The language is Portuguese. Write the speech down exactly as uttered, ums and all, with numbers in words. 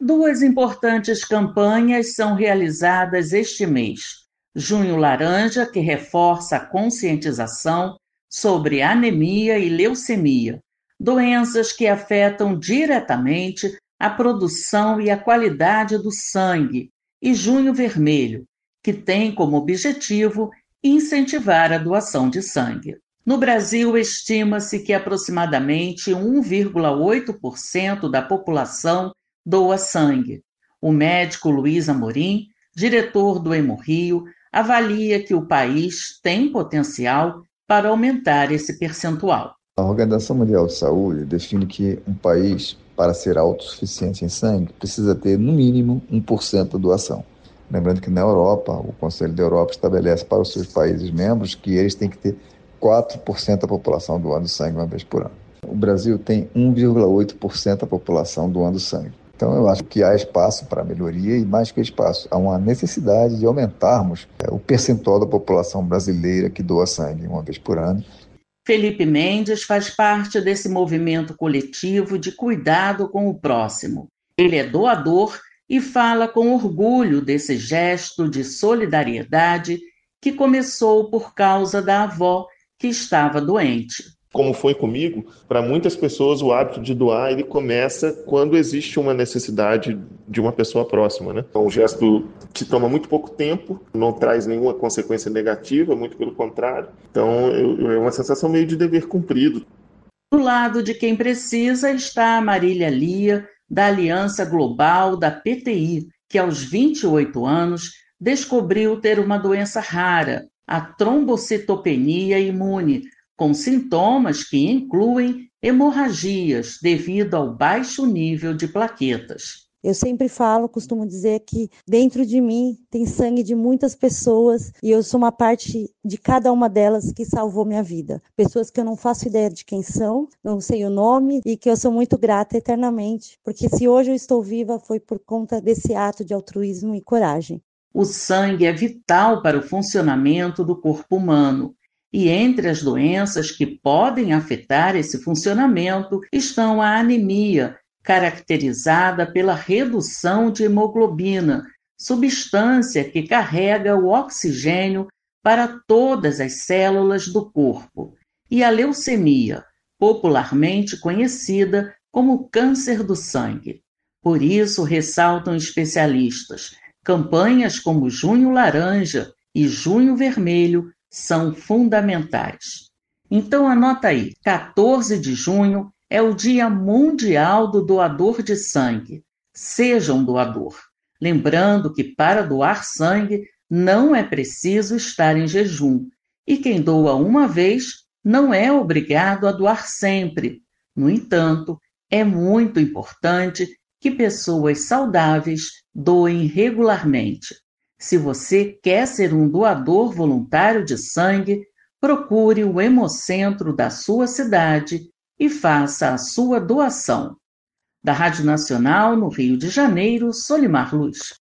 Duas importantes campanhas são realizadas este mês. Junho Laranja, que reforça a conscientização sobre anemia e leucemia, doenças que afetam diretamente a produção e a qualidade do sangue, e Junho Vermelho, que tem como objetivo incentivar a doação de sangue. No Brasil, estima-se que aproximadamente um vírgula oito por cento da população doa sangue. O médico Luiz Amorim, diretor do Hemorrio, avalia que o país tem potencial para aumentar esse percentual. A Organização Mundial de Saúde define que um país, para ser autossuficiente em sangue, precisa ter, no mínimo, um por cento da doação. Lembrando que na Europa, o Conselho da Europa estabelece para os seus países membros que eles têm que ter quatro por cento da população doando sangue uma vez por ano. O Brasil tem um vírgula oito por cento da população doando sangue. Então eu acho que há espaço para melhoria e, mais que espaço, há uma necessidade de aumentarmos é, o percentual da população brasileira que doa sangue uma vez por ano. Felipe Mendes faz parte desse movimento coletivo de cuidado com o próximo. Ele é doador e fala com orgulho desse gesto de solidariedade que começou por causa da avó que estava doente. Como foi comigo, para muitas pessoas o hábito de doar ele começa quando existe uma necessidade de uma pessoa próxima, né? É um gesto que toma muito pouco tempo, não traz nenhuma consequência negativa, muito pelo contrário. Então é uma sensação meio de dever cumprido. Do lado de quem precisa está a Marília Lia, da Aliança Global da P T I, que aos vinte e oito anos descobriu ter uma doença rara, a trombocitopenia imune, com sintomas que incluem hemorragias devido ao baixo nível de plaquetas. Eu sempre falo, costumo dizer que dentro de mim tem sangue de muitas pessoas e eu sou uma parte de cada uma delas que salvou minha vida. Pessoas que eu não faço ideia de quem são, não sei o nome e que eu sou muito grata eternamente, porque se hoje eu estou viva foi por conta desse ato de altruísmo e coragem. O sangue é vital para o funcionamento do corpo humano. E entre as doenças que podem afetar esse funcionamento estão a anemia, caracterizada pela redução de hemoglobina, substância que carrega o oxigênio para todas as células do corpo, e a leucemia, popularmente conhecida como câncer do sangue. Por isso, ressaltam especialistas, campanhas como Junho Laranja e Junho Vermelho são fundamentais. Então anota aí, quatorze de junho é o Dia Mundial do Doador de Sangue. Seja um doador. Lembrando que para doar sangue não é preciso estar em jejum. E quem doa uma vez não é obrigado a doar sempre. No entanto, é muito importante que pessoas saudáveis doem regularmente. Se você quer ser um doador voluntário de sangue, procure o Hemocentro da sua cidade e faça a sua doação. Da Rádio Nacional, no Rio de Janeiro, Solimar Luz.